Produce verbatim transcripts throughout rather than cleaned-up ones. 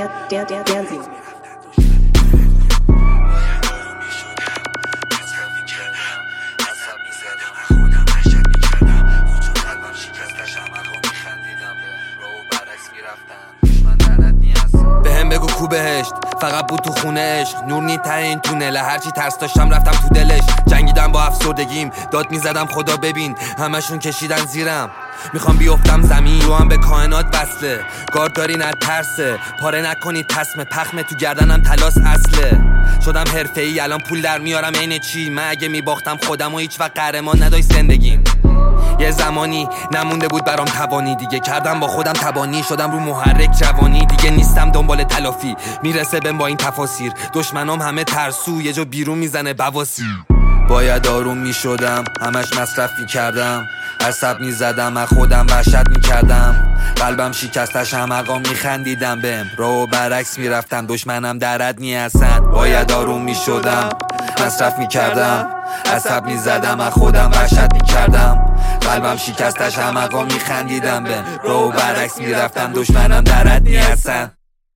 dancing. بهم بگو کو بهشت فقط بود تو خونه عشق نور نی ته این تونله هرچی ترس داشتم رفتم تو دلش جنگیدم با افسردگیم داد میزدم خدا ببین همشون کشیدن زیرم میخوام بیفتم زمین رو هم به کائنات بسته گارداری نه ترسه پاره نکنی تسمه پخمه تو گردنم تلاس اصله شدم حرفه‌ای الان پول در میارم عین چی من اگه میباختم خودم و هیچ وقت قهرمان نداشت زندگیم یه زمانی نمونده بود برام توانی دیگه کردم با خودم تبانی شدم رو محرک جوانی دیگه نیستم دنبال تلافی میرسه بهم با این تفاسیر دشمنام همه ترسو یه جا بیرون میزنه بواسی باید آروم میشدم همش مصرف میکردم عصب میزدم از خودم وحشت میکردم قلبم شکستش همقام میخندیدم بهم راهو برعکس میرفتم دشمنم درد نیستن باید آروم میشدم مصرف میکردم عصب میزدم از خودم وحشت میکردم قلبم شکستش همقام میخندیدم بهم راهو برعکس میرفتم دشمنم درد نیستن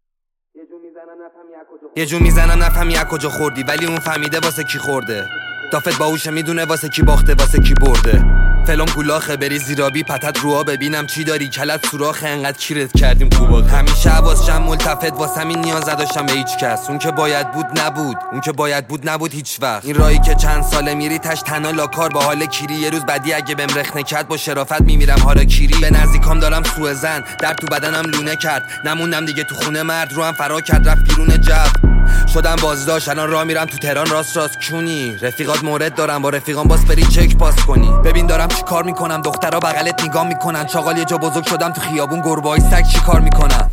یه جو میزنم نفهمی از کجا خوردی ولی اون فهمیده واسه کی خورده دافت باهوشه میدونه واسه کی باخته واسه کی برده فلان گولاخه بری زیرابی پتت روها ببینم چی داری کلت سوراخه انقدر کیرت کردیم خوبا همیشه حواسشم ملتفت واسه همین نیاز نداشتم به هیچ کس اون که باید بود نبود اون که باید بود نبود هیچ وقت این راهی که چند ساله میری تش تنها لاکار با حال کیری یه روز بعدی اگه بهم رخنه کرد با شرافت میمیرم حالا کیری به نزدیکام دارم سوء زن در تو بدنم لونه کرد نموندم دیگه تو خونه مرد رو هم فرار کرد رفت بیرون جو شدم بازداشت الان راه میرم تو تهران راست راست کونی رفیقات مورد دارم با رفیقام باس بری چک پاس کنی ببین دارم چی کار میکنم دخترها بغلت نگاه میکنن چاقال یه جا بزرگ شدم تو خیابون گربه‌های سگ چی کار میکنن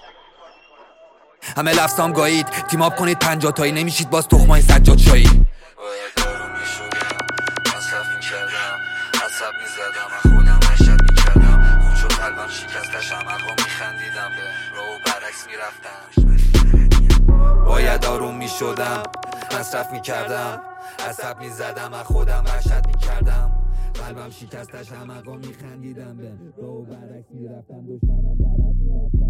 همه لفظام گایید تیم اپ کنید پنجاه تایی نمیشید باز تخمای سجاد شایی باید دارم میشدم مصرف میکردم عصب میزدم از خودم وحشت میکردم خود شد قلبم شکستش همقام میخندیدم به راهو برعکس میرفتم باید آروم میشدم مصرف میکردم عصب میزدم از خودم وحشت میکردم قلبم شکستش همقام میخندیدم به راهو برعکس میرفتم دشمنم درد